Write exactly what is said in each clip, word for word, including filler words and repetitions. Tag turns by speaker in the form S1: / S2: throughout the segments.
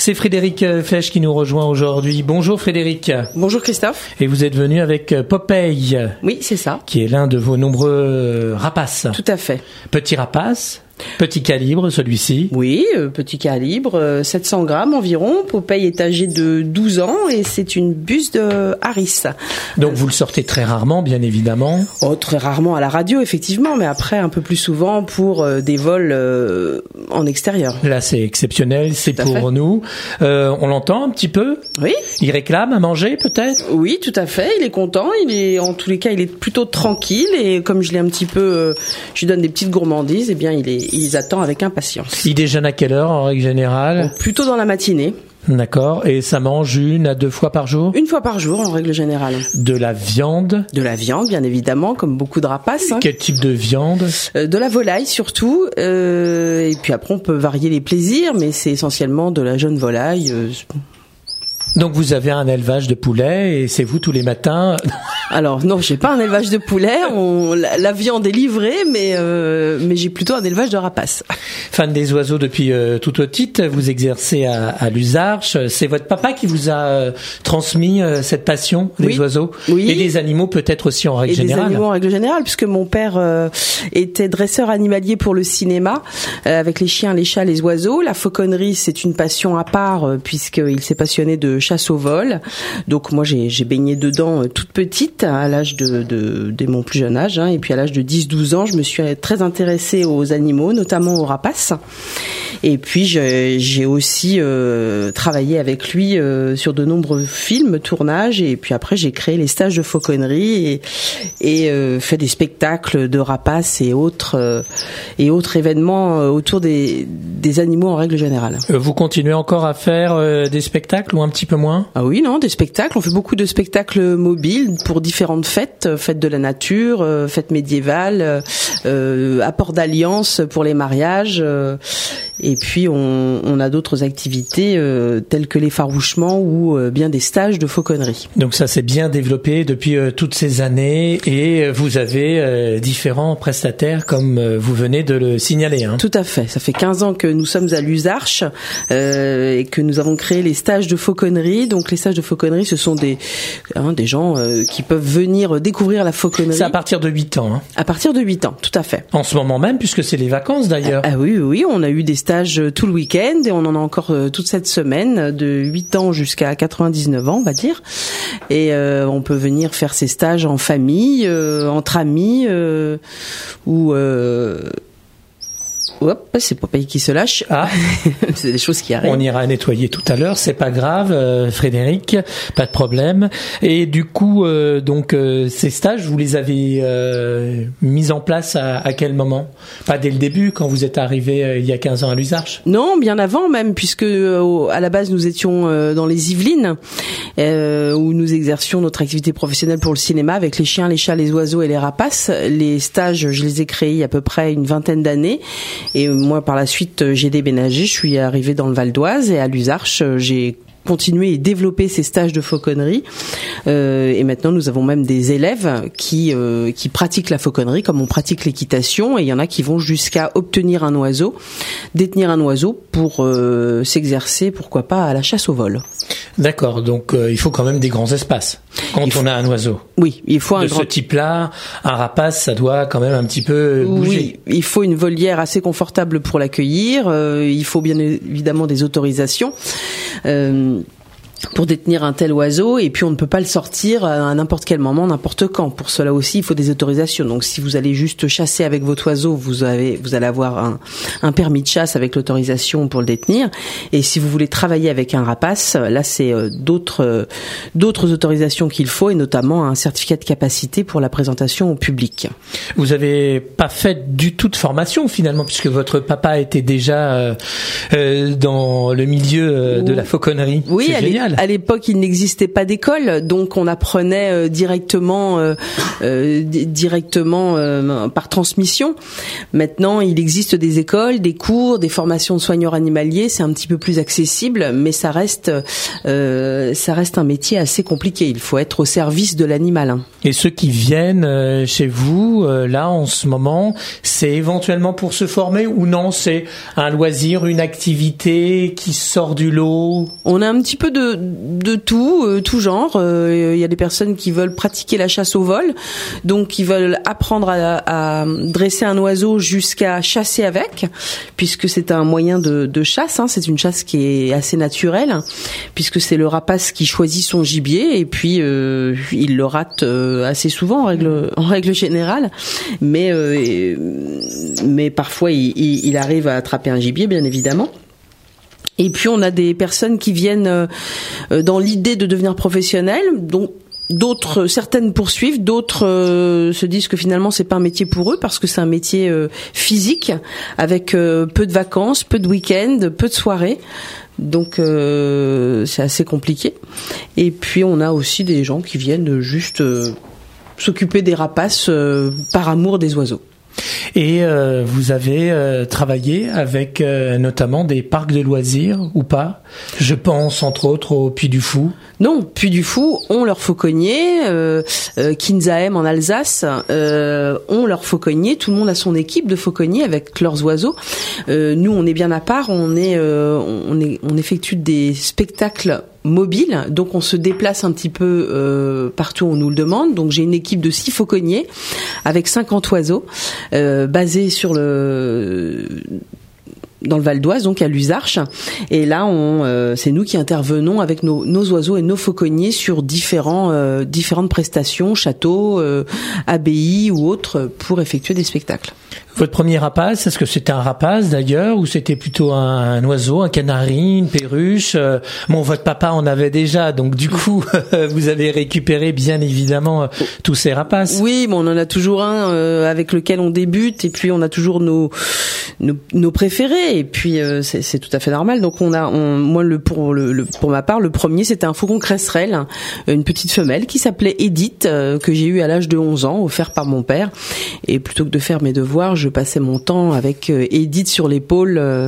S1: C'est Frédéric Fesch qui nous rejoint aujourd'hui. Bonjour Frédéric.
S2: Bonjour Christophe.
S1: Et vous êtes venu avec Popeye.
S2: Oui, c'est ça.
S1: Qui est l'un de vos nombreux rapaces.
S2: Tout à fait.
S1: Petit rapace. Petit calibre, celui-ci.
S2: Oui, euh, petit calibre, euh, sept cents grammes environ. Popeye est âgé de douze ans et c'est une buse de Harris.
S1: Donc vous le sortez très rarement, bien évidemment.
S2: Oh, très rarement à la radio, effectivement, mais après un peu plus souvent pour euh, des vols euh, en extérieur.
S1: Là, c'est exceptionnel, c'est
S2: Tout à
S1: pour
S2: fait.
S1: nous. Euh, on l'entend un petit peu.
S2: Oui.
S1: Il réclame à manger, peut-être.
S2: Oui, tout à fait. Il est content. Il est, en tous les cas, il est plutôt tranquille et comme je l'ai un petit peu, euh, je lui donne des petites gourmandises. Eh bien, il est ils attendent avec impatience.
S1: Il déjeune à quelle heure en règle générale?
S2: Bon, plutôt dans la matinée.
S1: D'accord. Et ça mange une à deux fois par jour?
S2: Une fois par jour en règle générale.
S1: De la viande?
S2: De la viande, bien évidemment, comme beaucoup de rapaces. Hein.
S1: Quel type de viande?
S2: euh, De la volaille surtout. Euh, et puis après, on peut varier les plaisirs, mais c'est essentiellement de la jeune volaille. Euh,
S1: Donc vous avez un élevage de poulets et c'est vous tous les matins?
S2: Alors non, j'ai pas un élevage de poulets. On, la, la viande est livrée, mais euh, mais j'ai plutôt un élevage de rapaces.
S1: Fan des oiseaux depuis euh, toute petite, vous exercez à, à l'Uzarche. C'est votre papa qui vous a euh, transmis euh, cette passion des
S2: Oui.
S1: oiseaux
S2: Oui.
S1: et des animaux peut-être aussi en règle
S2: Et
S1: générale.
S2: des animaux en règle générale, puisque mon père euh, était dresseur animalier pour le cinéma, euh, avec les chiens, les chats, les oiseaux. La fauconnerie, c'est une passion à part, euh, puisqu'il s'est passionné de chasse au vol. Donc moi, j'ai, j'ai baigné dedans euh, toute petite, à l'âge de, de, de mon plus jeune âge. Hein, et puis à l'âge de dix douze ans, je me suis très intéressée aux animaux, notamment aux rapaces. Et puis j'ai, j'ai aussi euh, travaillé avec lui euh, sur de nombreux films, tournages. Et puis après, j'ai créé les stages de fauconnerie et, et euh, fait des spectacles de rapaces et autres euh, et autres événements euh, autour des, des animaux en règle générale.
S1: Euh, Vous continuez encore à faire euh, des spectacles ou un petit peu moins?
S2: Ah oui, non, des spectacles. On fait beaucoup de spectacles mobiles pour différentes fêtes, euh, fêtes de la nature, euh, fêtes médiévales, euh, apport d'alliance pour les mariages. Euh, et puis on, on a d'autres activités euh, telles que les farouchements ou euh, bien des stages de fauconnerie.
S1: Donc ça s'est bien développé depuis euh, toutes ces années et vous avez euh, différents prestataires comme euh, vous venez de le signaler. Hein.
S2: Tout à fait. Ça fait quinze ans que nous sommes à l'Uzarche euh, et que nous avons créé les stages de fauconnerie. Donc les stages de fauconnerie, ce sont des hein, des gens euh, qui peuvent venir découvrir la fauconnerie.
S1: C'est à partir de huit ans. Hein.
S2: À partir de huit ans, tout à fait.
S1: En ce moment même, puisque c'est les vacances d'ailleurs.
S2: Ah, ah oui, oui, on a eu des stages tout le week-end et on en a encore euh, toute cette semaine, de huit ans jusqu'à quatre-vingt-dix-neuf ans, on va dire. Et euh, on peut venir faire ces stages en famille, euh, entre amis, euh, ou... Euh Hop, c'est Popeye qui se lâche.
S1: Ah,
S2: c'est des choses qui arrivent.
S1: On ira nettoyer tout à l'heure, c'est pas grave, euh, Frédéric, pas de problème. Et du coup, euh, donc euh, ces stages, vous les avez euh, mis en place à, à quel moment? Pas dès le début, quand vous êtes arrivé euh, il y a quinze ans à l'Uzarche?
S2: Non, bien avant même, puisque euh, à la base nous étions euh, dans les Yvelines, euh, où nous exercions notre activité professionnelle pour le cinéma avec les chiens, les chats, les oiseaux et les rapaces. Les stages, je les ai créés il y a à peu près une vingtaine d'années. Et moi, par la suite, j'ai déménagé. Je suis arrivée dans le Val d'Oise et à l'Uzarche, j'ai continuer et développer ces stages de fauconnerie. Euh, et maintenant, nous avons même des élèves qui euh, qui pratiquent la fauconnerie comme on pratique l'équitation. Et il y en a qui vont jusqu'à obtenir un oiseau, détenir un oiseau pour euh, s'exercer, pourquoi pas, à la chasse au vol.
S1: D'accord. Donc, euh, il faut quand même des grands espaces quand
S2: il
S1: on
S2: faut...
S1: a un oiseau.
S2: Oui, il faut un
S1: de
S2: grand...
S1: ce type-là, un rapace, ça doit quand même un petit peu bouger.
S2: Oui, il faut une volière assez confortable pour l'accueillir. Euh, il faut bien évidemment des autorisations. Euh, pour détenir un tel oiseau, et puis on ne peut pas le sortir à n'importe quel moment, n'importe quand. Pour cela aussi, il faut des autorisations. Donc si vous allez juste chasser avec votre oiseau, vous avez, vous allez avoir un, un permis de chasse avec l'autorisation pour le détenir. Et si vous voulez travailler avec un rapace, là c'est d'autres, d'autres autorisations qu'il faut, et notamment un certificat de capacité pour la présentation au public.
S1: Vous avez pas fait du tout de formation finalement, puisque votre papa était déjà euh, euh, dans le milieu euh, de la fauconnerie.
S2: Oui,
S1: c'est génial.
S2: À l'époque, il n'existait pas d'école, donc on apprenait euh, directement, euh, euh, d- directement euh, par transmission. Maintenant, il existe des écoles, des cours, des formations de soigneurs animaliers. C'est un petit peu plus accessible, mais ça reste, euh, ça reste un métier assez compliqué. Il faut être au service de l'animal. Hein.
S1: Et ceux qui viennent euh, chez vous, euh, là, en ce moment, c'est éventuellement pour se former ou non, c'est un loisir, une activité qui sort du lot?
S2: On a un petit peu de, de tout, euh, tout genre. Il euh, y a des personnes qui veulent pratiquer la chasse au vol, donc ils veulent apprendre à, à dresser un oiseau jusqu'à chasser avec, puisque c'est un moyen de, de chasse. Hein, c'est une chasse qui est assez naturelle, puisque c'est le rapace qui choisit son gibier et puis euh, il le rate euh, assez souvent en règle en règle générale, mais euh, mais parfois il, il, il arrive à attraper un gibier, bien évidemment. Et puis on a des personnes qui viennent euh, dans l'idée de devenir professionnels, donc d'autres, certaines poursuivent, d'autres euh, se disent que finalement c'est pas un métier pour eux parce que c'est un métier euh, physique avec euh, peu de vacances, peu de week-ends, peu de soirées. Donc euh, c'est assez compliqué. Et puis on a aussi des gens qui viennent juste euh, s'occuper des rapaces euh, par amour des oiseaux.
S1: Et euh, vous avez euh, travaillé avec euh, notamment des parcs de loisirs ou pas? Je pense entre autres au Puy du Fou.
S2: Non, Puy du Fou ont leur fauconnier, euh, euh, Kinzaem en Alsace euh, ont leur fauconnier. Tout le monde a son équipe de fauconniers avec leurs oiseaux. Euh, nous, on est bien à part. On est, euh, on est, on effectue des spectacles mobile, donc on se déplace un petit peu euh, partout où on nous le demande. Donc j'ai une équipe de six fauconniers avec cinquante oiseaux euh, basés sur le dans le Val d'Oise, donc à Luzarches. Et là, on, euh, c'est nous qui intervenons avec nos, nos oiseaux et nos fauconniers sur différents, euh, différentes prestations, châteaux, euh, abbayes ou autres, pour effectuer des spectacles.
S1: Votre premier rapace, est-ce que c'était un rapace d'ailleurs, ou c'était plutôt un, un oiseau, un canari, une perruche? euh, Bon, votre papa en avait déjà, donc du coup, vous avez récupéré bien évidemment tous ces rapaces.
S2: Oui, bon, on en a toujours un euh, avec lequel on débute, et puis on a toujours nos nos, nos préférés, et puis euh, c'est, c'est tout à fait normal. Donc on a, on, moi le pour le, le pour ma part, le premier c'était un faucon cresserelle, une petite femelle qui s'appelait Edith, euh, que j'ai eu à l'âge de onze ans, offert par mon père. Et plutôt que de faire mes devoirs, je passais mon temps avec euh, Edith sur l'épaule euh,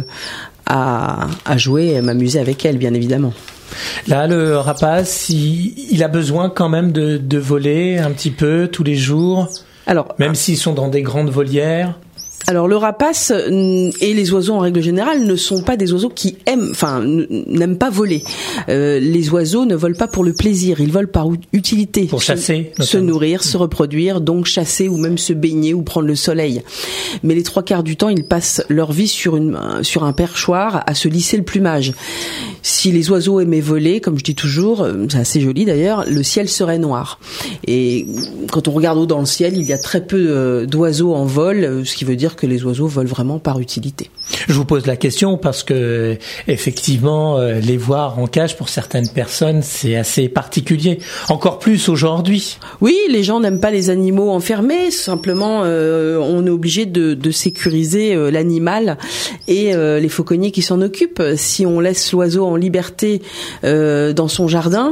S2: à, à jouer et à m'amuser avec elle, bien évidemment.
S1: Là, le rapace, il, il a besoin quand même de, de voler un petit peu tous les jours,
S2: alors,
S1: même s'ils sont dans des grandes volières.
S2: Alors le rapace et les oiseaux en règle générale ne sont pas des oiseaux qui aiment, enfin n'aiment pas voler. Euh, les oiseaux ne volent pas pour le plaisir, ils volent par utilité.
S1: Pour chasser,
S2: se, se nourrir, se reproduire, donc chasser ou même se baigner ou prendre le soleil. Mais les trois quarts du temps, ils passent leur vie sur une sur un perchoir à se lisser le plumage. Si les oiseaux aimaient voler, comme je dis toujours, c'est assez joli d'ailleurs, le ciel serait noir. Et quand on regarde haut dans le ciel, il y a très peu d'oiseaux en vol, ce qui veut dire que les oiseaux volent vraiment par utilité.
S1: Je vous pose la question parce que effectivement, les voir en cage pour certaines personnes, c'est assez particulier. Encore plus aujourd'hui.
S2: Oui, les gens n'aiment pas les animaux enfermés. Simplement, euh, on est obligé de, de sécuriser euh, l'animal et euh, les fauconniers qui s'en occupent. Si on laisse l'oiseau en liberté euh, dans son jardin,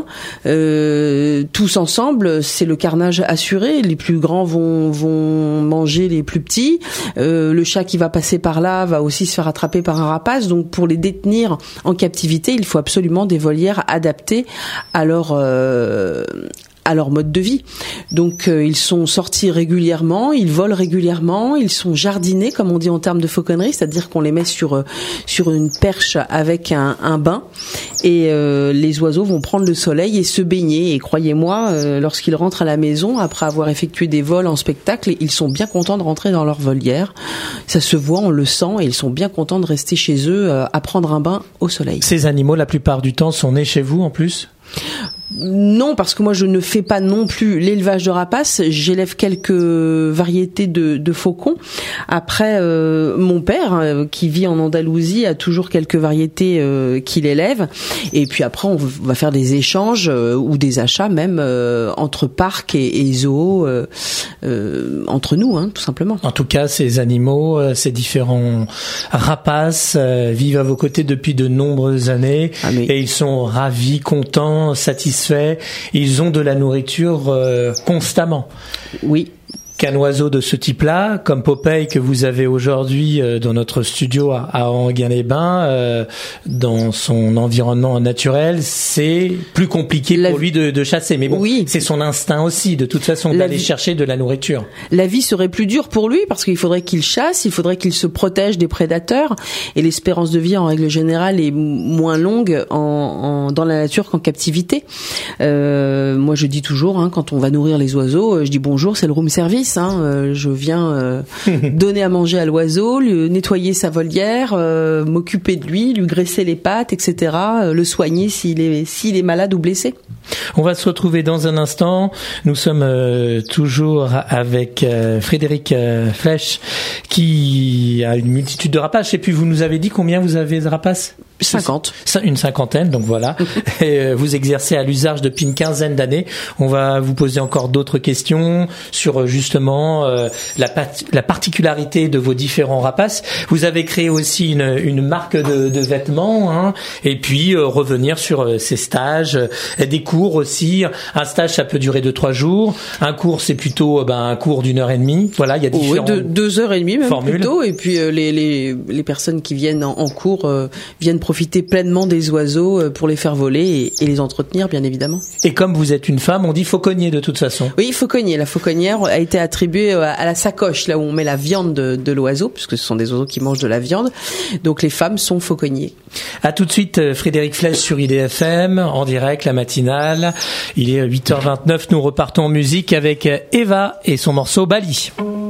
S2: euh, tous ensemble, c'est le carnage assuré. Les plus grands vont, vont manger les plus petits. Euh, le chat qui va passer par là va aussi se faire attraper par un rapace. Donc pour les détenir en captivité, il faut absolument des volières adaptées à leur euh, à leur mode de vie. Donc euh, ils sont sortis régulièrement, ils volent régulièrement, ils sont jardinés comme on dit en termes de fauconnerie, c'est-à-dire qu'on les met sur euh, sur une perche avec un, un bain et euh, les oiseaux vont prendre le soleil et se baigner. Et croyez-moi, euh, lorsqu'ils rentrent à la maison après avoir effectué des vols en spectacle, ils sont bien contents de rentrer dans leur volière. Ça se voit, on le sent, et ils sont bien contents de rester chez eux euh, à prendre un bain au soleil.
S1: Ces animaux, la plupart du temps, sont nés chez vous en plus ?
S2: Non, parce que moi je ne fais pas non plus l'élevage de rapaces. J'élève quelques variétés de, de faucons. Après, euh, mon père, euh, qui vit en Andalousie, a toujours quelques variétés euh, qu'il élève. Et puis après, on va faire des échanges euh, ou des achats même euh, entre parcs et, et zoos, euh, euh, entre nous, hein, tout simplement.
S1: En tout cas, ces animaux, euh, ces différents rapaces euh, vivent à vos côtés depuis de nombreuses années, ah, mais... et ils sont ravis, contents, satisfaits. Ils ont de la nourriture euh, constamment.
S2: Oui.
S1: qu'un oiseau de ce type-là, comme Popeye que vous avez aujourd'hui euh, dans notre studio à, à Enghien-les-Bains, euh, dans son environnement naturel, c'est plus compliqué la pour lui de, de chasser. Mais bon, oui. c'est son instinct aussi, de toute façon, la d'aller vie... chercher de la nourriture.
S2: La vie serait plus dure pour lui parce qu'il faudrait qu'il chasse, il faudrait qu'il se protège des prédateurs, et l'espérance de vie en règle générale est moins longue en, en dans la nature qu'en captivité. Euh, moi, je dis toujours, hein, quand on va nourrir les oiseaux, je dis bonjour, c'est le room service. Hein, euh, je viens euh, donner à manger à l'oiseau, lui nettoyer sa volière, euh, m'occuper de lui, lui graisser les pattes, et cetera. Euh, le soigner s'il est s'il est malade ou blessé.
S1: On va se retrouver dans un instant. Nous sommes euh, toujours avec euh, Frédéric euh, Flech, qui a une multitude de rapaces. Et puis vous nous avez dit combien vous avez de rapaces ?
S2: cinquante.
S1: Une cinquantaine, donc voilà. Et vous exercez à l'usage depuis une quinzaine d'années. On va vous poser encore d'autres questions sur justement euh, la, pat- la particularité de vos différents rapaces. Vous avez créé aussi une, une marque de, de vêtements, hein, et puis euh, revenir sur euh, ces stages, euh, des cours aussi. Un stage, ça peut durer deux trois jours. Un cours, c'est plutôt euh, ben, un cours d'une heure et demie. Voilà, il y a différentes
S2: oui, deux, deux heures et demie même
S1: formules.
S2: Plutôt. Et puis euh, les, les les personnes qui viennent en, en cours euh, viennent profiter pleinement des oiseaux pour les faire voler et, et les entretenir, bien évidemment.
S1: Et comme vous êtes une femme, on dit fauconnier de toute façon.
S2: Oui, fauconnier. La fauconnière a été attribuée à la sacoche, là où on met la viande de, de l'oiseau, puisque ce sont des oiseaux qui mangent de la viande. Donc les femmes sont fauconniers.
S1: À tout de suite, Frédéric Flech sur I D F M, en direct, la matinale. Il est huit heures vingt-neuf, nous repartons en musique avec Eva et son morceau Bali.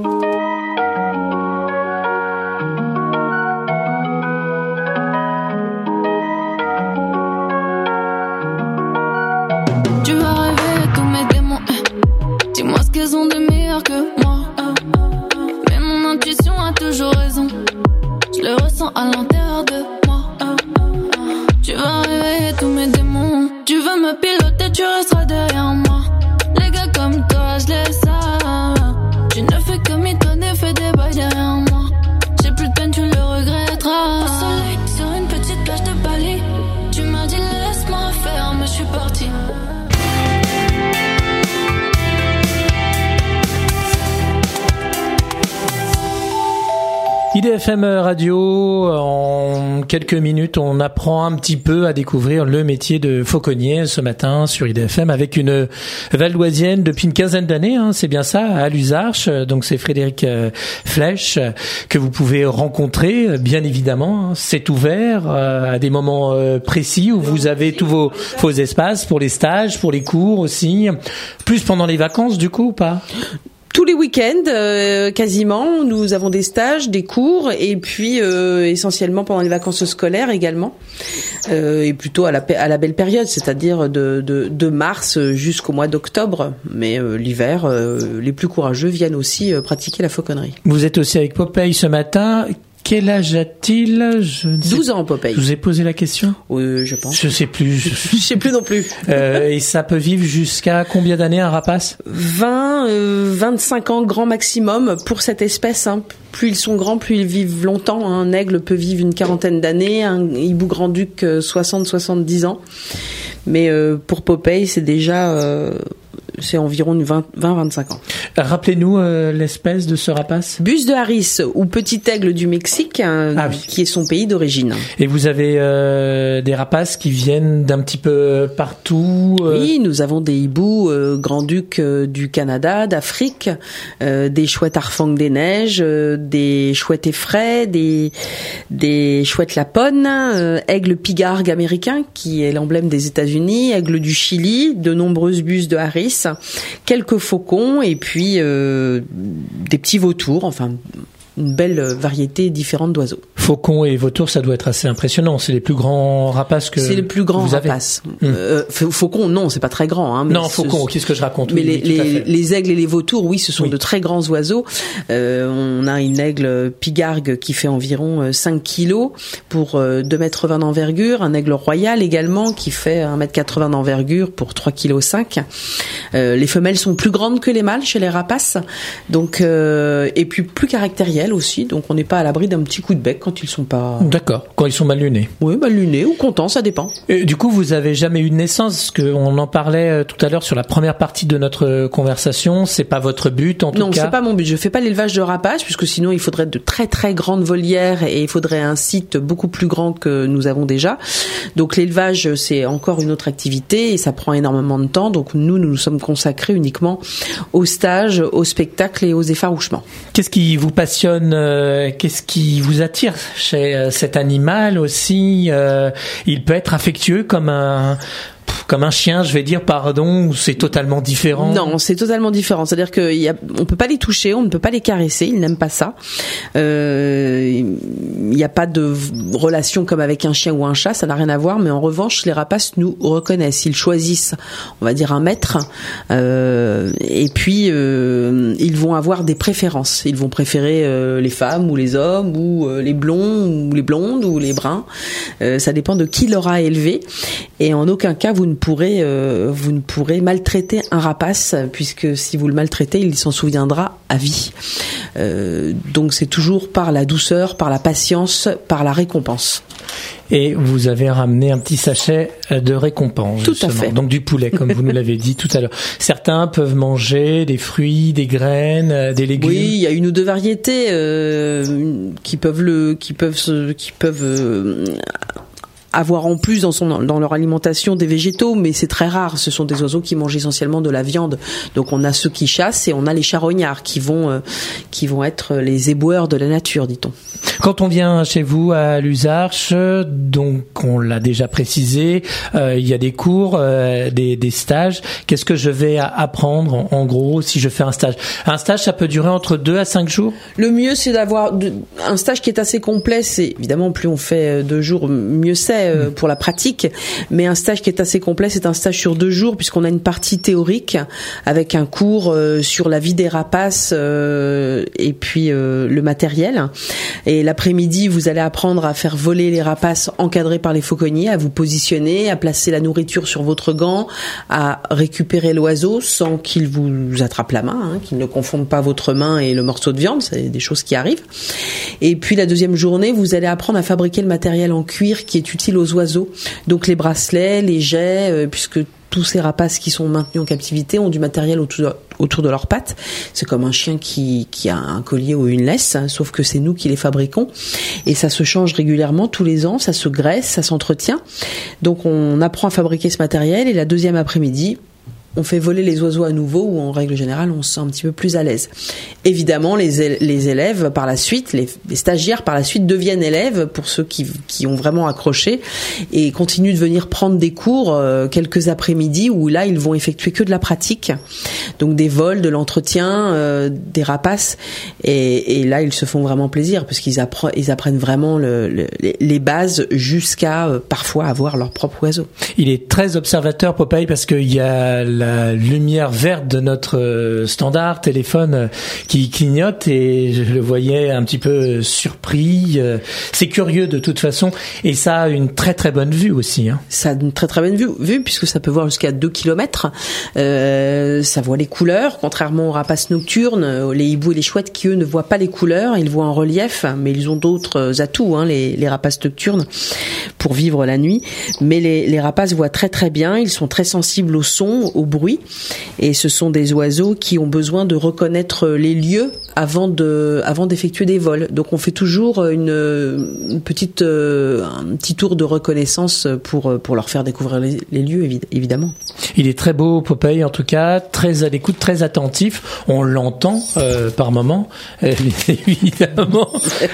S3: À l'intérieur de moi, tu vas réveiller tous mes démons. Tu veux me piloter, tu resteras derrière moi. Les gars comme toi, je les sais. Tu ne fais que mitonner, fais des bails derrière moi. J'ai plus de peine, tu le regretteras. Au soleil, sur une petite plage de Bali. Tu m'as dit laisse-moi faire, mais je suis partie.
S1: I D F M Radio, en quelques minutes, on apprend un petit peu à découvrir le métier de fauconnier ce matin sur I D F M avec une valdoisienne depuis une quinzaine d'années, hein, c'est bien ça, à Luzarches. Donc c'est Frédéric Flech que vous pouvez rencontrer, bien évidemment. C'est ouvert à des moments précis où vous avez tous vos, vos espaces pour les stages, pour les cours aussi. Plus pendant les vacances du coup ou pas ?
S2: Tous les week-ends, euh, quasiment, nous avons des stages, des cours, et puis euh, essentiellement pendant les vacances scolaires également, euh, et plutôt à la, à la belle période, c'est-à-dire de, de, de mars jusqu'au mois d'octobre. Mais euh, l'hiver, euh, les plus courageux viennent aussi euh, pratiquer la fauconnerie.
S1: Vous êtes aussi avec Popeye ce matin. Quel âge a-t-il ? Je ne sais...
S2: douze ans, Popeye.
S1: Je vous ai posé la question ?
S2: Oui, je pense.
S1: Je sais plus. Je,
S2: je sais plus non plus.
S1: euh, et ça peut vivre jusqu'à combien d'années un rapace ?
S2: vingt, euh, vingt-cinq ans grand maximum pour cette espèce. Hein. Plus ils sont grands, plus ils vivent longtemps. Un aigle peut vivre une quarantaine d'années, un hibou grand-duc soixante, soixante-dix ans. Mais euh, pour Popeye, c'est déjà... Euh, c'est environ vingt à vingt-cinq ans.
S1: Rappelez-nous euh, l'espèce de ce rapace.
S2: Bus de Harris ou petit aigle du Mexique, hein, ah oui. qui est son pays d'origine.
S1: Et vous avez euh, des rapaces qui viennent d'un petit peu partout euh...
S2: Oui, nous avons des hiboux euh, grand-ducs euh, du Canada, d'Afrique, euh, des chouettes Arfang des neiges, euh, des chouettes effraies, des des chouettes lapones, euh, aigle pigargue américain qui est l'emblème des États-Unis, aigle du Chili, de nombreuses busses de Harris, quelques faucons et puis euh, des petits vautours, enfin une belle variété différente d'oiseaux.
S1: Faucons et vautours, ça doit être assez impressionnant. C'est les plus grands rapaces que vous avez.
S2: C'est les plus grands rapaces. Hum. Euh, faucons, non, c'est pas très grand. Hein, mais
S1: non, faucons, qu'est-ce que je raconte ?
S2: Mais
S1: oui,
S2: les,
S1: oui,
S2: les, les aigles et les vautours, oui, ce sont oui. de très grands oiseaux. Euh, on a une aigle pigargue qui fait environ cinq kilos pour deux mètres vingt d'envergure. Un aigle royal également qui fait un mètre quatre-vingts d'envergure pour trois kilos cinq. Euh, les femelles sont plus grandes que les mâles chez les rapaces. Donc, euh, et puis plus caractérielles. matériel aussi, donc on n'est pas à l'abri d'un petit coup de bec quand ils sont pas...
S1: D'accord, quand ils sont mal lunés.
S2: Oui, mal lunés ou contents, ça dépend.
S1: Et du coup, vous avez jamais eu de naissance, parce qu'on en parlait tout à l'heure sur la première partie de notre conversation, c'est pas votre but en tout
S2: non,
S1: cas?
S2: Non, c'est pas mon but, je fais pas l'élevage de rapaces, puisque sinon il faudrait de très très grandes volières et il faudrait un site beaucoup plus grand que nous avons déjà. Donc l'élevage, c'est encore une autre activité et ça prend énormément de temps, donc nous, nous nous sommes consacrés uniquement au stage, au spectacle et aux effarouchements.
S1: Qu'est-ce qui vous passionne, euh, qu'est-ce qui vous attire chez euh, cet animal aussi? euh, Il peut être affectueux comme un... comme un chien, je vais dire, pardon, ou c'est totalement différent?
S2: Non, c'est totalement différent. C'est-à-dire qu'on ne peut pas les toucher, on ne peut pas les caresser, ils n'aiment pas ça. Euh, il n'y a pas de relation comme avec un chien ou un chat, ça n'a rien à voir, mais en revanche, les rapaces nous reconnaissent. Ils choisissent, on va dire, un maître, euh, et puis euh, ils vont avoir des préférences. Ils vont préférer euh, les femmes ou les hommes, ou euh, les blonds, ou les blondes, ou les bruns. Euh, ça dépend de qui l'aura élevé. Et en aucun cas, vous ne pourrez, euh, vous ne pourrez maltraiter un rapace, puisque si vous le maltraitez, il s'en souviendra à vie. Euh, donc c'est toujours par la douceur, par la patience, par la récompense.
S1: Et vous avez ramené un petit sachet de récompense.
S2: Tout
S1: justement.
S2: à fait.
S1: Donc du poulet, comme vous nous l'avez dit tout à l'heure. Certains peuvent manger des fruits, des graines, des légumes.
S2: Oui, il y a une ou deux variétés euh, qui peuvent le, qui peuvent, se, qui peuvent euh, avoir en plus dans, son, dans leur alimentation des végétaux, mais c'est très rare. Ce sont des oiseaux qui mangent essentiellement de la viande. Donc on a ceux qui chassent et on a les charognards qui vont, euh, qui vont être les éboueurs de la nature, dit-on.
S1: Quand on vient chez vous à Luzarches, donc on l'a déjà précisé, euh, il y a des cours, euh, des, des stages. Qu'est-ce que je vais apprendre en, en gros si je fais un stage? Un stage, ça peut durer entre deux à cinq jours?
S2: Le mieux, c'est d'avoir de, un stage qui est assez complet. C'est évidemment plus on fait deux jours, mieux c'est euh, mmh. pour la pratique. Mais un stage qui est assez complet, c'est un stage sur deux jours puisqu'on a une partie théorique avec un cours euh, sur la vie des rapaces euh, et puis euh, le matériel. Et l'après-midi, vous allez apprendre à faire voler les rapaces encadrés par les fauconniers, à vous positionner, à placer la nourriture sur votre gant, à récupérer l'oiseau sans qu'il vous attrape la main, hein, qu'il ne confonde pas votre main et le morceau de viande, c'est des choses qui arrivent. Et puis la deuxième journée, vous allez apprendre à fabriquer le matériel en cuir qui est utile aux oiseaux. Donc les bracelets, les jets, euh, puisque tous ces rapaces qui sont maintenus en captivité ont du matériel autour de, autour de leurs pattes. C'est comme un chien qui, qui a un collier ou une laisse, hein, sauf que c'est nous qui les fabriquons. Et ça se change régulièrement tous les ans, ça se graisse, ça s'entretient. Donc on apprend à fabriquer ce matériel et la deuxième après-midi, on fait voler les oiseaux à nouveau ou en règle générale on se sent un petit peu plus à l'aise. Évidemment les, les élèves par la suite, les, les stagiaires par la suite deviennent élèves pour ceux qui, qui ont vraiment accroché et continuent de venir prendre des cours euh, quelques après-midi où là ils vont effectuer que de la pratique, donc des vols, de l'entretien, euh, des rapaces et, et là ils se font vraiment plaisir parce qu'ils appre- ils apprennent vraiment le, le, les bases jusqu'à euh, parfois avoir leur propre oiseau.
S1: Il est très observateur Popeye parce qu'il y a la la lumière verte de notre standard téléphone qui clignote et je le voyais un petit peu surpris. C'est curieux de toute façon et ça a une très très bonne vue aussi. Hein.
S2: Ça a une très très bonne vue, vue puisque ça peut voir jusqu'à deux kilomètres. Euh, ça voit les couleurs, contrairement aux rapaces nocturnes, les hiboux et les chouettes qui eux ne voient pas les couleurs, ils voient en relief, mais ils ont d'autres atouts, hein, les, les rapaces nocturnes, pour vivre la nuit. Mais les, les rapaces voient très très bien, ils sont très sensibles au son, au bruit, et ce sont des oiseaux qui ont besoin de reconnaître les lieux avant de, avant d'effectuer des vols. Donc on fait toujours une, une petite, un petit tour de reconnaissance pour pour leur faire découvrir les, les lieux, évidemment.
S1: Il est très beau Popeye en tout cas, très à l'écoute, très attentif. On l'entend euh, par moment, euh, évidemment.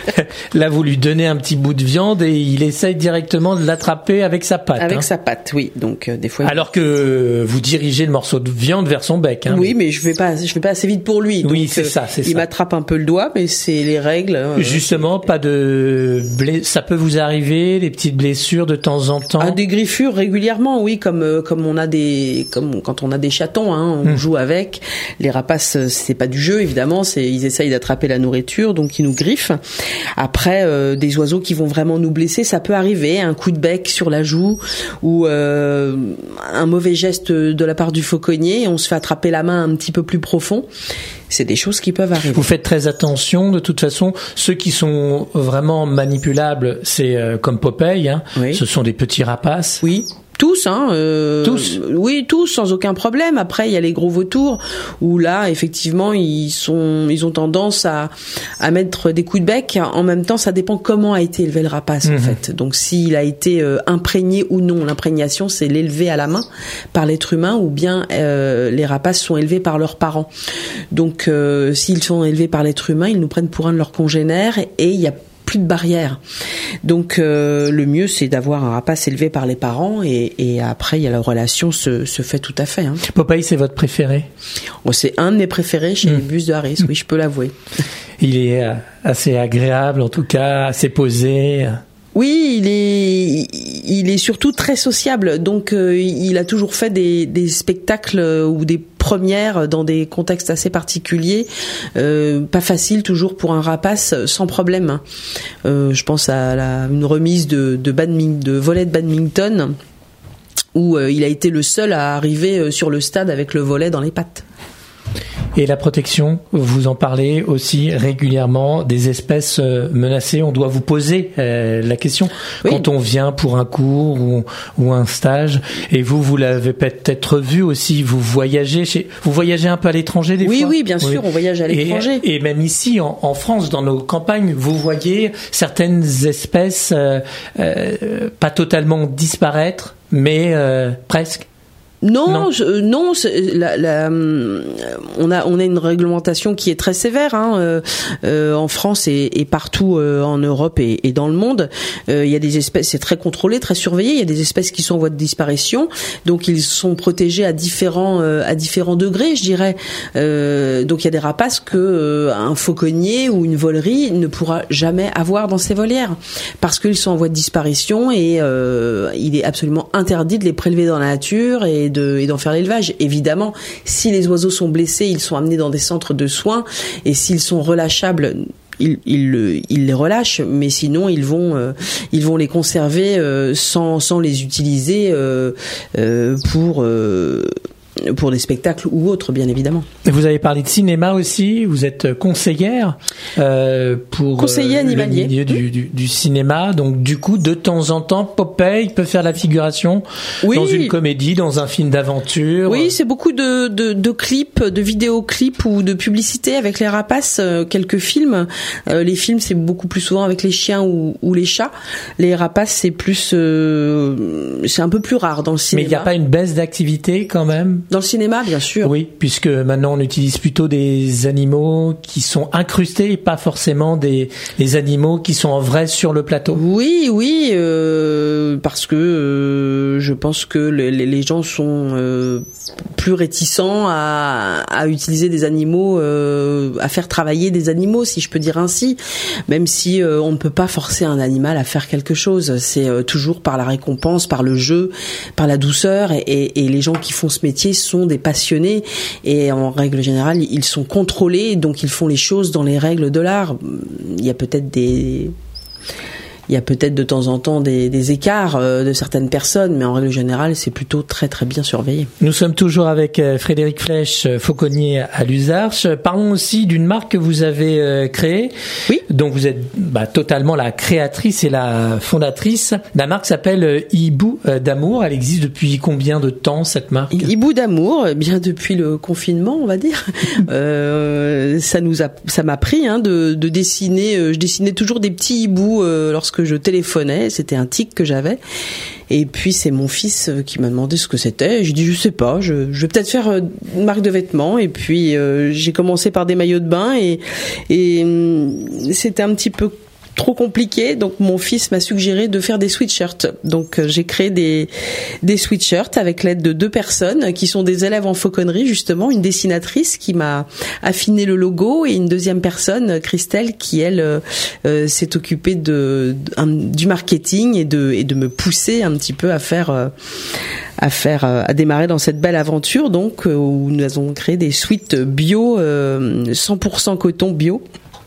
S1: Là vous lui donnez un petit bout de viande et il essaye directement de l'attraper avec sa patte.
S2: Avec
S1: hein.
S2: sa patte, oui. Donc euh, des fois.
S1: Alors que vous dirigez le morceau de viande vers son bec. Hein,
S2: oui, mais... mais je vais pas, je vais pas assez vite pour lui.
S1: Oui,
S2: donc,
S1: c'est
S2: euh,
S1: ça, c'est
S2: il
S1: ça.
S2: m'attrape un peu le doigt, mais c'est les règles. Euh,
S1: Justement, pas de blé... ça peut vous arriver, des petites blessures de temps en temps.
S2: Ah, des griffures régulièrement, oui, comme euh, comme on a des, comme quand on a des chatons, hein, on mmh. joue avec. Les rapaces, c'est pas du jeu, évidemment, c'est ils essayent d'attraper la nourriture, donc ils nous griffent. Après, euh, des oiseaux qui vont vraiment nous blesser, ça peut arriver, un coup de bec sur la joue ou euh, un mauvais geste de la part du fauconnier, et on se fait attraper la main un petit peu plus profond. c'est des choses qui peuvent arriver.
S1: Vous faites très attention, de toute façon, ceux qui sont vraiment manipulables, c'est euh, comme Popeye, hein. Oui. Ce sont des petits rapaces.
S2: Oui. Tous, hein. Euh,
S1: tous.
S2: Oui, tous, sans aucun problème. Après, il y a les gros vautours où là, effectivement, ils sont, ils ont tendance à à mettre des coups de bec. En même temps, ça dépend comment a été élevé le rapace, mmh. en fait. Donc, s'il a été euh, imprégné ou non. L'imprégnation, c'est l'élever à la main par l'être humain, ou bien euh, les rapaces sont élevés par leurs parents. Donc, euh, s'ils sont élevés par l'être humain, ils nous prennent pour un de leurs congénères, et il y a plus de barrières. Donc euh, le mieux, c'est d'avoir un rapace élevé par les parents, et, et après il y a la relation se, se fait tout à fait. Hein.
S1: Popeye, c'est votre préféré?
S2: Oh, c'est un de mes préférés chez mmh. les bus de Harris, oui, je peux l'avouer.
S1: Il est assez agréable, en tout cas, assez posé.
S2: Oui, il est, il est surtout très sociable. Donc, euh, il a toujours fait des, des spectacles ou des premières dans des contextes assez particuliers. Euh, pas facile toujours pour un rapace, sans problème. Euh, je pense à la, une remise de, de, badmin, de volet de badminton où euh, il a été le seul à arriver sur le stade avec le volet dans les pattes.
S1: Et la protection, vous en parlez aussi régulièrement, des espèces menacées. On doit vous poser euh, la question oui. quand on vient pour un cours ou, ou un stage. Et vous, vous l'avez peut-être vu aussi. Vous voyagez chez, vous voyagez un peu à l'étranger des
S2: oui,
S1: fois.
S2: Oui, oui, bien oui. sûr, on voyage à l'étranger.
S1: Et, et même ici, en, en France, dans nos campagnes, vous voyez certaines espèces euh, euh, pas totalement disparaître, mais euh, presque.
S2: Non, non, je, non la, la, on a on a une réglementation qui est très sévère hein, euh, euh, en France et, et partout euh, en Europe et, et dans le monde. Euh, il y a des espèces, c'est très contrôlé, très surveillé. Il y a des espèces qui sont en voie de disparition, donc ils sont protégés à différents euh, à différents degrés, je dirais. Euh, donc il y a des rapaces que euh, un fauconnier ou une volerie ne pourra jamais avoir dans ses volières parce qu'ils sont en voie de disparition et euh, il est absolument interdit de les prélever dans la nature et De, et d'en faire l'élevage. Évidemment, si les oiseaux sont blessés, ils sont amenés dans des centres de soins, et s'ils sont relâchables, ils, ils, ils les relâchent, mais sinon ils vont, euh, ils vont les conserver euh, sans, sans les utiliser euh, euh, pour euh, pour des spectacles ou autres, bien évidemment.
S1: Vous avez parlé de cinéma aussi, vous êtes conseillère euh, pour
S2: Conseiller
S1: euh, le
S2: animalier.
S1: milieu du, du, du cinéma, donc du coup, de temps en temps, Popeye peut faire la figuration oui. dans une comédie, dans un film d'aventure.
S2: Oui, c'est beaucoup de, de, de clips, de vidéoclips ou de publicités avec les rapaces, euh, quelques films. Euh, les films, c'est beaucoup plus souvent avec les chiens ou, ou les chats. Les rapaces, c'est plus... Euh, c'est un peu plus rare dans le cinéma.
S1: Mais il n'y a pas une baisse d'activité quand même ?
S2: Dans le cinéma, bien sûr.
S1: Oui, puisque maintenant on utilise plutôt des animaux qui sont incrustés et pas forcément des, des animaux qui sont en vrai sur le plateau.
S2: Oui, oui, euh, parce que euh, je pense que les, les gens sont euh, plus réticents à, à utiliser des animaux, euh, à faire travailler des animaux, si je peux dire ainsi, même si euh, on ne peut pas forcer un animal à faire quelque chose. C'est euh, toujours par la récompense, par le jeu, par la douceur, et, et, et les gens qui font ce métier sont des passionnés et en règle générale ils sont contrôlés, donc ils font les choses dans les règles de l'art. Il y a peut-être des Il y a peut-être de temps en temps des, des écarts euh, de certaines personnes, mais en règle générale, c'est plutôt très très bien surveillé.
S1: Nous sommes toujours avec euh, Frédéric Flech, fauconnier à Luzarches. Parlons aussi d'une marque que vous avez euh, créée.
S2: Oui.
S1: Donc vous êtes bah, totalement la créatrice et la fondatrice. La marque s'appelle euh, Hibou euh, d'amour. Elle existe depuis combien de temps, cette marque ?
S2: Hibou d'amour, eh bien depuis le confinement, on va dire. euh, ça nous a, ça m'a pris hein, de, de dessiner. Euh, je dessinais toujours des petits hiboux euh, lorsque je téléphonais, c'était un tic que j'avais. Et puis c'est mon fils qui m'a demandé ce que c'était. J'ai dit je sais pas, je, je vais peut-être faire une marque de vêtements. Et puis euh, j'ai commencé par des maillots de bain et, et c'était un petit peu trop compliqué, donc mon fils m'a suggéré de faire des sweatshirts. Donc euh, j'ai créé des des sweatshirts avec l'aide de deux personnes qui sont des élèves en fauconnerie justement, une dessinatrice qui m'a affiné le logo et une deuxième personne, Christelle, qui elle euh, euh, s'est occupée de, de un, du marketing et de et de me pousser un petit peu à faire euh, à faire euh, à démarrer dans cette belle aventure donc euh, où nous avons créé des sweats bio euh, cent pour cent coton bio.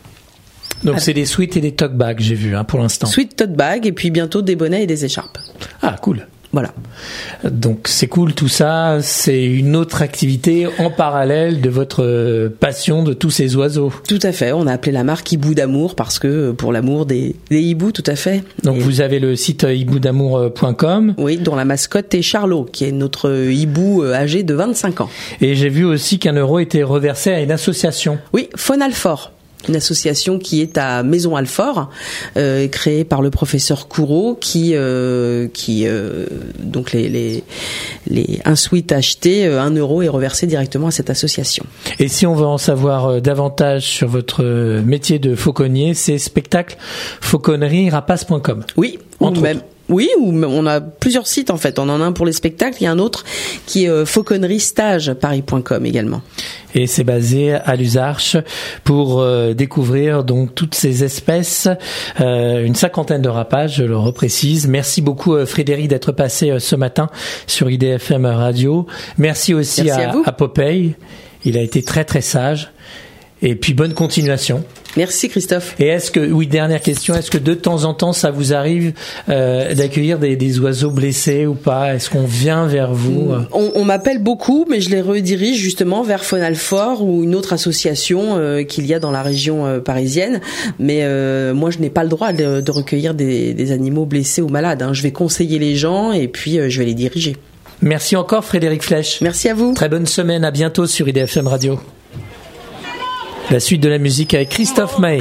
S1: Donc c'est des sweats et des tote bags, j'ai vu, hein, pour l'instant.
S2: Sweat tote bag et puis bientôt des bonnets et des écharpes.
S1: Ah, cool.
S2: Voilà.
S1: Donc c'est cool tout ça, c'est une autre activité en parallèle de votre passion de tous ces oiseaux.
S2: Tout à fait, on a appelé la marque Hibou d'amour parce que pour l'amour des, des hiboux, tout à fait.
S1: Donc
S2: Et
S1: vous avez le site hibou d'amour point com.
S2: Oui, dont la mascotte est Charlot, qui est notre hibou âgé de vingt-cinq ans.
S1: Et j'ai vu aussi qu'un euro était reversé à une association.
S2: Oui, Faune Alfort. Une association qui est à Maison Alfort, euh, créée par le professeur Courreau, qui, euh, qui euh, donc les, les, les un suite acheté, un euro est reversé directement à cette association.
S1: Et si on veut en savoir davantage sur votre métier de fauconnier, c'est spectacle fauconnerie rapace point com.
S2: Oui, ou même. Oui, ou on a plusieurs sites en fait. On en a un pour les spectacles, il y a un autre qui est euh, fauconnerie stage paris point com également.
S1: Et c'est basé à l'Usarche pour euh, découvrir donc toutes ces espèces, euh, une cinquantaine de rapaces, je le reprécise. Merci beaucoup euh, Frédéric d'être passé euh, ce matin sur I D F M Radio. Merci aussi
S2: Merci
S1: à,
S2: à,
S1: à Popeye, il a été très très sage. Et puis bonne continuation.
S2: Merci Christophe.
S1: Et est-ce que, oui, dernière question, est-ce que de temps en temps ça vous arrive euh, d'accueillir des, des oiseaux blessés ou pas? Est-ce qu'on vient vers vous?
S2: On, on m'appelle beaucoup, mais je les redirige justement vers Faune Alfort ou une autre association euh, qu'il y a dans la région euh, parisienne. Mais euh, moi, je n'ai pas le droit de, de recueillir des, des animaux blessés ou malades. Hein. Je vais conseiller les gens et puis euh, je vais les diriger.
S1: Merci encore Frédéric Flech.
S2: Merci à vous.
S1: Très bonne semaine, à bientôt sur I D F M Radio. La suite de la musique avec Christophe Maé.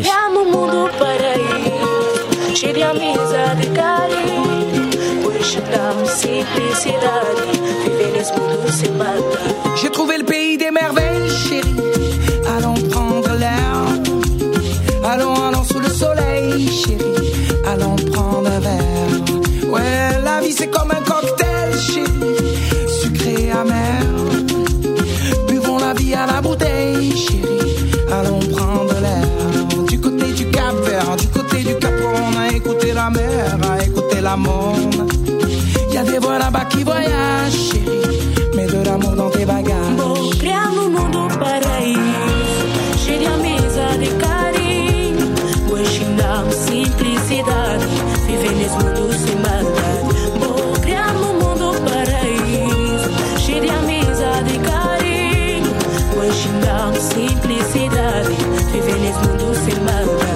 S4: J'ai trouvé le pays des merveilles, chérie. Allons prendre l'air. Allons, allons sous le soleil, chérie. Allons prendre un verre. Ouais, la vie c'est comme un cocktail, chérie. Sucré, amer. Buvons la vie à la bouteille, chérie. Allons prendre l'air. Du côté du Cap Vert, du côté du Cap Horn, à écouter la mer, à écouter la monde. Y a des voix là-bas qui voyagent, chérie. Mets de l'amour dans tes bagages.
S5: Vou criar no mundo paraíso, cheio de amizade e carinho. Vou ensinar simplicidade, viver nesse mundo sem maldade. Vou criar no mundo paraíso, cheio de amizade e carinho. Vou ensinar simplicidade, viver nesse mundo sem maldade.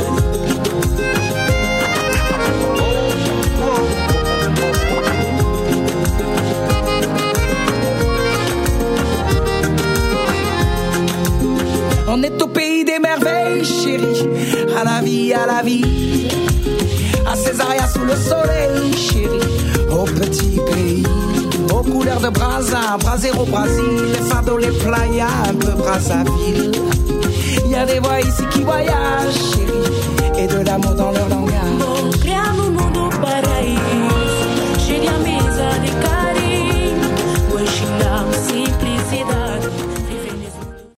S4: On est au pays des merveilles, chérie. À la vie, à la vie. À Césaria sous le soleil, chérie. Au petit pays. Aux couleurs de Brazza, Brasero, Brasil. Les fados, les playas, un peu Brazzaville. Y a des voix ici qui voyagent, chérie.